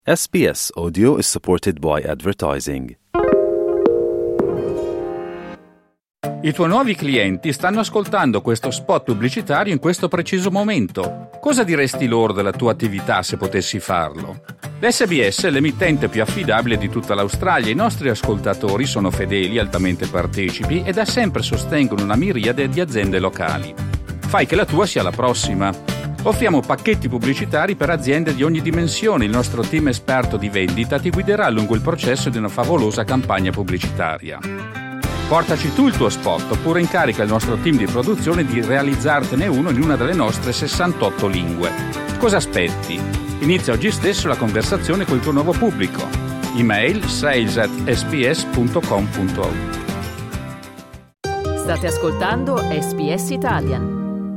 SBS Audio is supported by advertising. I tuoi nuovi clienti stanno ascoltando questo spot pubblicitario in questo preciso momento. Cosa diresti loro della tua attività se potessi farlo? L'SBS è l'emittente più affidabile di tutta l'Australia. I nostri ascoltatori sono fedeli, altamente partecipi e da sempre sostengono una miriade di aziende locali. Fai che la tua sia la prossima. Offriamo pacchetti pubblicitari per aziende di ogni dimensione. Il nostro team esperto di vendita ti guiderà lungo il processo di una favolosa campagna pubblicitaria. Portaci tu il tuo spot oppure incarica il nostro team di produzione di realizzartene uno in una delle nostre 68 lingue. Cosa aspetti? Inizia oggi stesso la conversazione col tuo nuovo pubblico. Email sales@sbs.com.au. State ascoltando SBS Italian.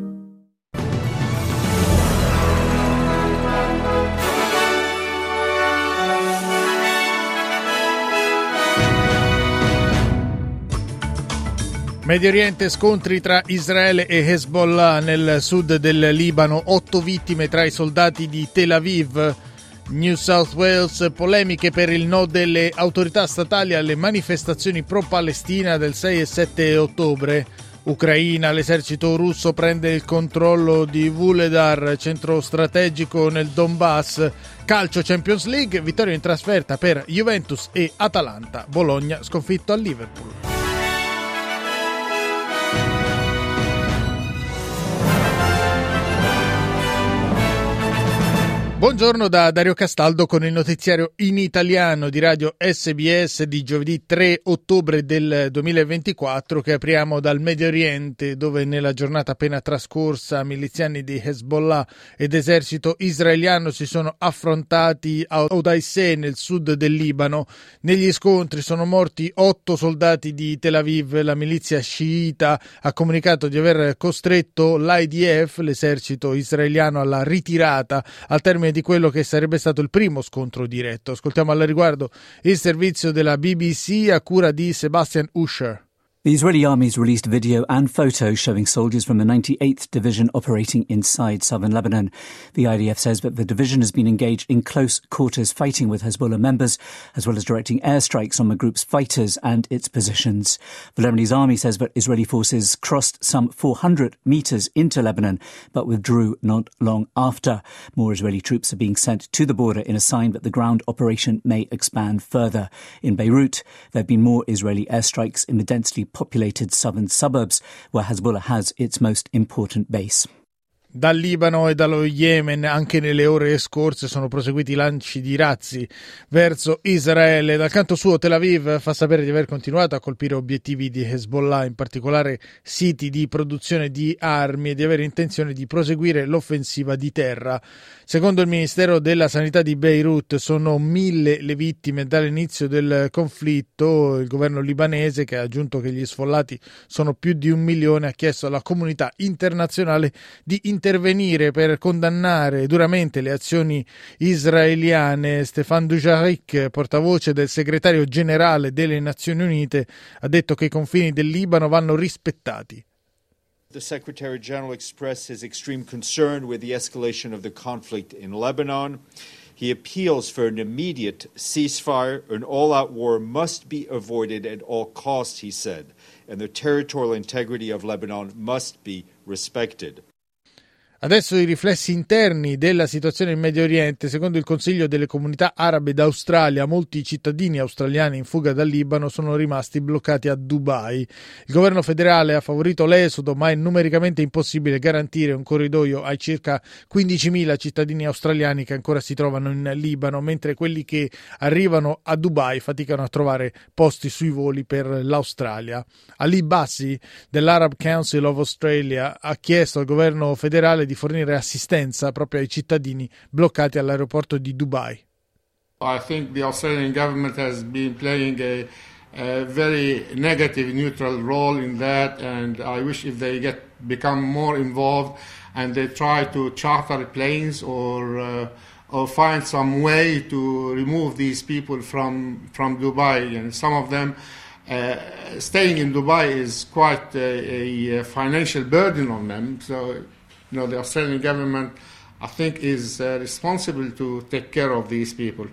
Medio Oriente, scontri tra Israele e Hezbollah nel sud del Libano, 8 vittime tra i soldati di Tel Aviv. New South Wales, polemiche per il no delle autorità statali alle manifestazioni pro-Palestina del 6 e 7 ottobre. Ucraina, l'esercito russo prende il controllo di Vuhledar, centro strategico nel Donbass. Calcio Champions League, vittoria in trasferta per Juventus e Atalanta. Bologna sconfitto a Liverpool. Buongiorno da Dario Castaldo con il notiziario in italiano di Radio SBS di giovedì 3 ottobre del 2024 che apriamo dal Medio Oriente, dove nella giornata appena trascorsa miliziani di Hezbollah ed esercito israeliano si sono affrontati a Odaiseh nel sud del Libano. Negli scontri sono morti 8 soldati di Tel Aviv. La milizia sciita ha comunicato di aver costretto l'IDF, l'esercito israeliano, alla ritirata al termine di quello che sarebbe stato il primo scontro diretto. Ascoltiamo al riguardo il servizio della BBC a cura di Sebastian Usher. The Israeli army's released video and photos showing soldiers from the 98th Division operating inside southern Lebanon. The IDF says that the division has been engaged in close quarters fighting with Hezbollah members, as well as directing airstrikes on the group's fighters and its positions. The Lebanese army says that Israeli forces crossed some 400 meters into Lebanon, but withdrew not long after. More Israeli troops are being sent to the border in a sign that the ground operation may expand further. In Beirut, there have been more Israeli airstrikes in the densely populated southern suburbs, where Hezbollah has its most important base. Dal Libano e dallo Yemen anche nelle ore scorse sono proseguiti lanci di razzi verso Israele. Dal canto suo Tel Aviv fa sapere di aver continuato a colpire obiettivi di Hezbollah, in particolare siti di produzione di armi, e di avere intenzione di proseguire l'offensiva di terra. Secondo il Ministero della Sanità di Beirut sono 1.000 le vittime dall'inizio del conflitto. Il governo libanese, che ha aggiunto che gli sfollati sono più di 1 milione, ha chiesto alla comunità internazionale di intervenire per condannare duramente le azioni israeliane. Stéphane Dujarric, portavoce del segretario generale delle Nazioni Unite, ha detto che i confini del Libano vanno rispettati. The Secretary General expressed his extreme concern with the escalation of the conflict in Lebanon. He appeals for an immediate ceasefire. An all-out war must be avoided at all costs, he said, and the territorial integrity of Lebanon must be respected. Adesso i riflessi interni della situazione in Medio Oriente. Secondo il Consiglio delle Comunità Arabe d'Australia, molti cittadini australiani in fuga dal Libano sono rimasti bloccati a Dubai. Il governo federale ha favorito l'esodo, ma è numericamente impossibile garantire un corridoio ai circa 15.000 cittadini australiani che ancora si trovano in Libano, mentre quelli che arrivano a Dubai faticano a trovare posti sui voli per l'Australia. Ali Bassi dell'Arab Council of Australia ha chiesto al governo federale di fornire assistenza proprio ai cittadini bloccati all'aeroporto di Dubai. I think the Australian government has been playing a very negative, neutral role in that, and I wish if they become more involved and they try to charter planes or find some way to remove these people from Dubai. And some of them staying in Dubai is quite a financial burden on them. So, the Australian government I think is responsible to take care of these people.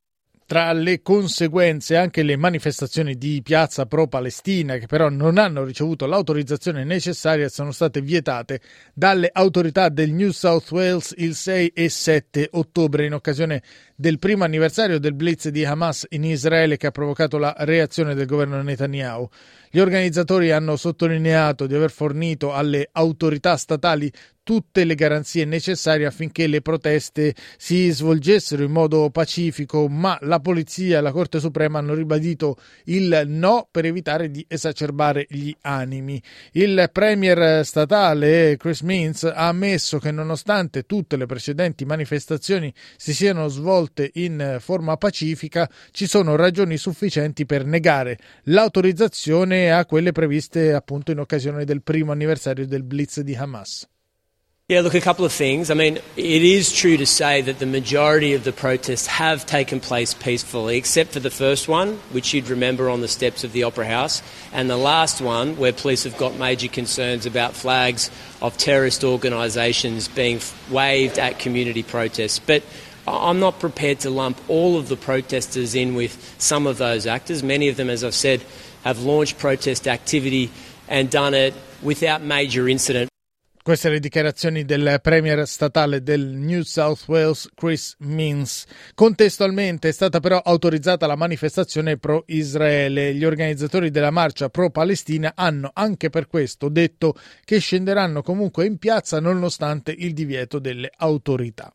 Tra le conseguenze anche le manifestazioni di piazza pro-Palestina, che però non hanno ricevuto l'autorizzazione necessaria, sono state vietate dalle autorità del New South Wales il 6 e 7 ottobre in occasione del primo anniversario del blitz di Hamas in Israele che ha provocato la reazione del governo Netanyahu. Gli organizzatori hanno sottolineato di aver fornito alle autorità statali tutte le garanzie necessarie affinché le proteste si svolgessero in modo pacifico, ma la polizia e la Corte Suprema hanno ribadito il no per evitare di esacerbare gli animi. Il premier statale Chris Minns ha ammesso che nonostante tutte le precedenti manifestazioni si siano svolte in forma pacifica, ci sono ragioni sufficienti per negare l'autorizzazione a quelle previste appunto in occasione del primo anniversario del blitz di Hamas. Yeah, look, a couple of things. I mean, it is true to say that the majority of the protests have taken place peacefully, except for the first one, which you'd remember on the steps of the Opera House, and the last one, where police have got major concerns about flags of terrorist organisations being waved at community protests. But I'm not prepared to lump all of the protesters in with some of those actors. Many of them, as I've said, have launched protest activity and done it without major incident. Queste le dichiarazioni del premier statale del New South Wales Chris Minns. Contestualmente è stata però autorizzata la manifestazione pro-Israele. Gli organizzatori della marcia pro-Palestina hanno anche per questo detto che scenderanno comunque in piazza nonostante il divieto delle autorità.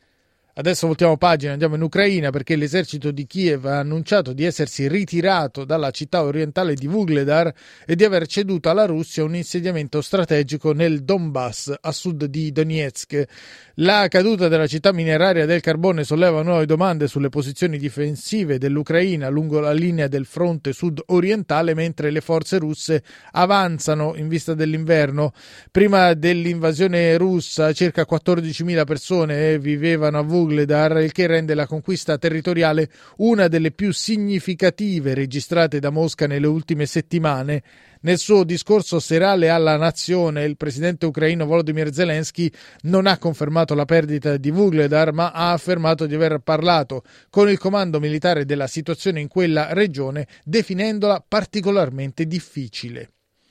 Adesso voltiamo pagina, andiamo in Ucraina perché l'esercito di Kiev ha annunciato di essersi ritirato dalla città orientale di Vuhledar e di aver ceduto alla Russia un insediamento strategico nel Donbass, a sud di Donetsk. La caduta della città mineraria del carbone solleva nuove domande sulle posizioni difensive dell'Ucraina lungo la linea del fronte sud-orientale, mentre le forze russe avanzano in vista dell'inverno. Prima dell'invasione russa circa 14.000 persone vivevano a Vuhledar, il che rende la conquista territoriale una delle più significative registrate da Mosca nelle ultime settimane. Nel suo discorso serale alla nazione, il presidente ucraino Volodymyr Zelensky non ha confermato la perdita di Vuhledar, ma ha affermato di aver parlato con il comando militare della situazione in quella regione, definendola particolarmente difficile.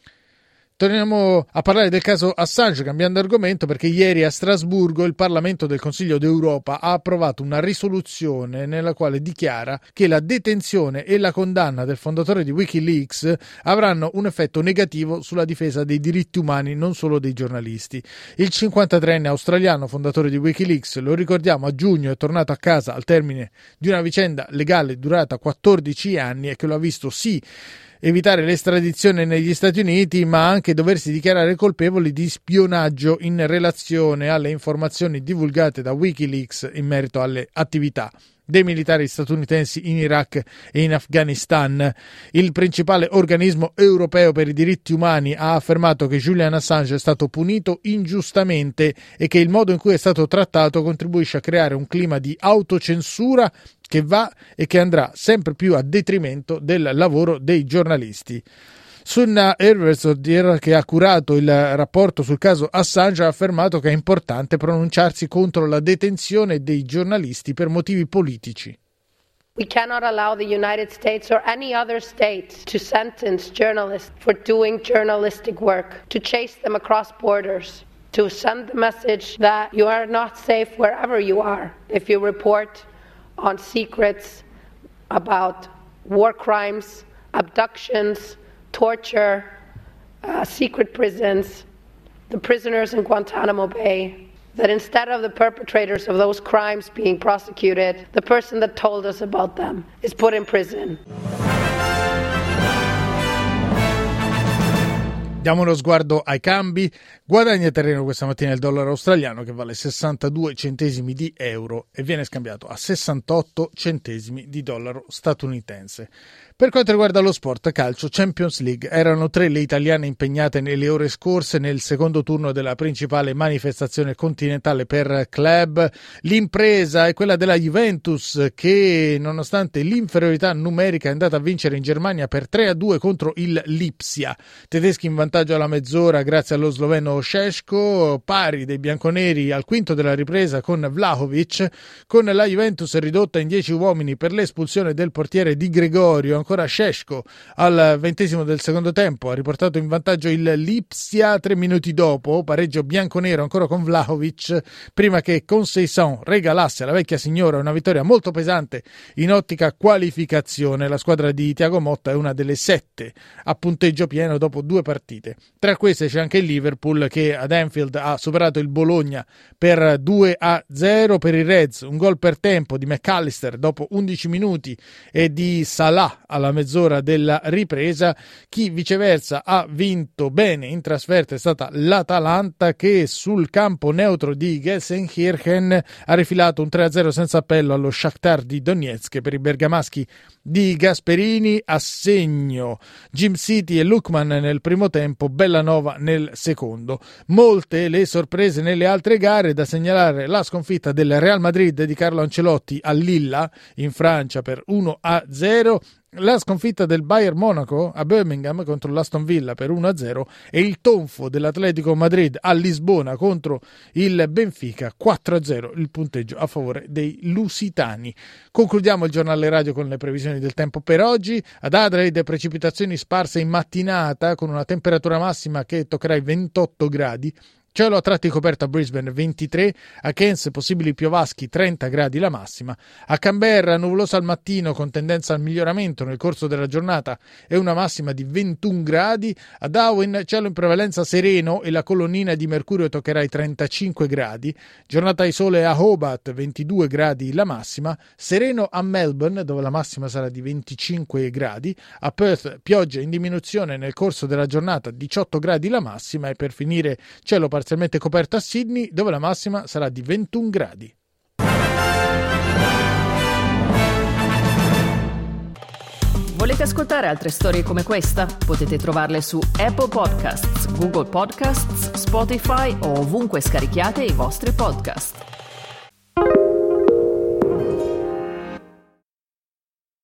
Torniamo a parlare del caso Assange, cambiando argomento, perché ieri a Strasburgo il Parlamento del Consiglio d'Europa ha approvato una risoluzione nella quale dichiara che la detenzione e la condanna del fondatore di Wikileaks avranno un effetto negativo sulla difesa dei diritti umani, non solo dei giornalisti. Il 53enne australiano fondatore di Wikileaks, lo ricordiamo, a giugno è tornato a casa al termine di una vicenda legale durata 14 anni e che lo ha visto sì evitare l'estradizione negli Stati Uniti, ma anche doversi dichiarare colpevoli di spionaggio in relazione alle informazioni divulgate da Wikileaks in merito alle attività dei militari statunitensi in Iraq e in Afghanistan. Il principale organismo europeo per i diritti umani ha affermato che Julian Assange è stato punito ingiustamente e che il modo in cui è stato trattato contribuisce a creare un clima di autocensura che va e che andrà sempre più a detrimento del lavoro dei giornalisti. Sunna Ervesodir, che ha curato il rapporto sul caso Assange, ha affermato che è importante pronunciarsi contro la detenzione dei giornalisti per motivi politici. We cannot allow the United States or any other state to sentence journalists for doing journalistic work, to chase them across borders, to send the message that you are not safe wherever you are if you report on secrets about war crimes, abductions, torture, secret prisons, the prisoners in Guantanamo Bay, that instead of the perpetrators of those crimes being prosecuted, the person that told us about them is put in prison. Diamo uno sguardo ai cambi. Guadagna terreno questa mattina il dollaro australiano, che vale 62 centesimi di euro e viene scambiato a 68 centesimi di dollaro statunitense. Per quanto riguarda lo sport calcio Champions League, erano 3 le italiane impegnate nelle ore scorse nel secondo turno della principale manifestazione continentale per club. L'impresa è quella della Juventus che, nonostante l'inferiorità numerica, è andata a vincere in Germania per 3-2 contro il Lipsia. Tedeschi in vantaggio alla mezz'ora grazie allo sloveno Šeško, pari dei bianconeri al quinto della ripresa con Vlahovic, con la Juventus ridotta in 10 uomini per l'espulsione del portiere Di Gregorio. Ancora Šeško al 20° del secondo tempo ha riportato in vantaggio il Lipsia. 3 minuti dopo, pareggio bianconero ancora con Vlahovic, prima che Conceição regalasse alla vecchia signora una vittoria molto pesante in ottica qualificazione. La squadra di Thiago Motta è una delle 7 a punteggio pieno dopo 2 partite. Tra queste c'è anche il Liverpool che ad Anfield ha superato il Bologna per 2-0. Per i Reds un gol per tempo di McAllister dopo 11 minuti e di Salah alla mezz'ora della ripresa. Chi viceversa ha vinto bene in trasferta è stata l'Atalanta, che sul campo neutro di Gelsenkirchen ha rifilato un 3-0 senza appello allo Shakhtar di Donetsk. Per i bergamaschi di Gasperini a segno Jim City e Lukman nel primo tempo, Bellanova nel secondo. Molte le sorprese nelle altre gare, da segnalare la sconfitta del Real Madrid di Carlo Ancelotti a Lilla in Francia per 1-0, la sconfitta del Bayern Monaco a Birmingham contro l'Aston Villa per 1-0 e il tonfo dell'Atletico Madrid a Lisbona contro il Benfica 4-0, il punteggio a favore dei lusitani. Concludiamo il giornale radio con le previsioni del tempo per oggi. Ad Adelaide precipitazioni sparse in mattinata con una temperatura massima che toccherà i 28 gradi. Cielo a tratti coperto a Brisbane 23, a Cairns possibili piovaschi 30 gradi la massima, a Canberra nuvolosa al mattino con tendenza al miglioramento nel corso della giornata e una massima di 21 gradi, a Darwin cielo in prevalenza sereno e la colonnina di mercurio toccherà i 35 gradi, giornata di sole a Hobart 22 gradi la massima, sereno a Melbourne dove la massima sarà di 25 gradi, a Perth pioggia in diminuzione nel corso della giornata 18 gradi la massima e per finire cielo parzialmente coperto a Sydney dove la massima sarà di 21 gradi. Volete ascoltare altre storie come questa? Potete trovarle su Apple Podcasts, Google Podcasts, Spotify o ovunque scarichiate i vostri podcast.